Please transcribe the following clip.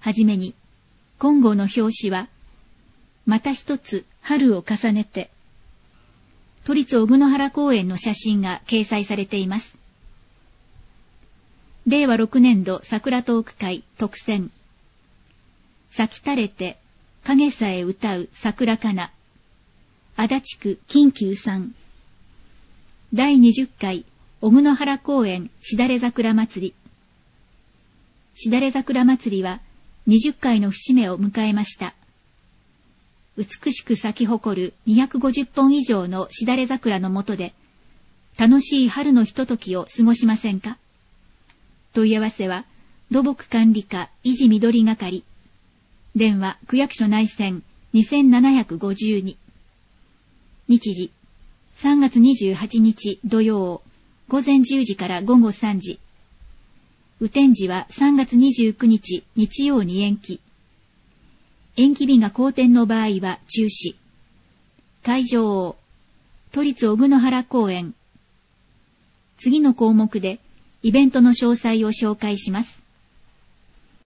はじめに、今号の表紙は、また一つ春を重ねて、都立小久野原公園の写真が掲載されています。令和6年度桜トーク会特選。咲き垂れて、影さえ歌う桜かな。足立区金久さん。第20回小久野原公園しだれ桜祭り。しだれ桜祭りは20回の節目を迎えました。美しく咲き誇る250本以上のしだれ桜の下で、楽しい春のひとときを過ごしませんか？問い合わせは、土木管理課維持緑係。電話区役所内線2752。日時、3月28日土曜、午前10時から午後3時。雨天時は3月29日日曜に延期。延期日が好天の場合は中止。会場、都立小久野原公園。次の項目でイベントの詳細を紹介します。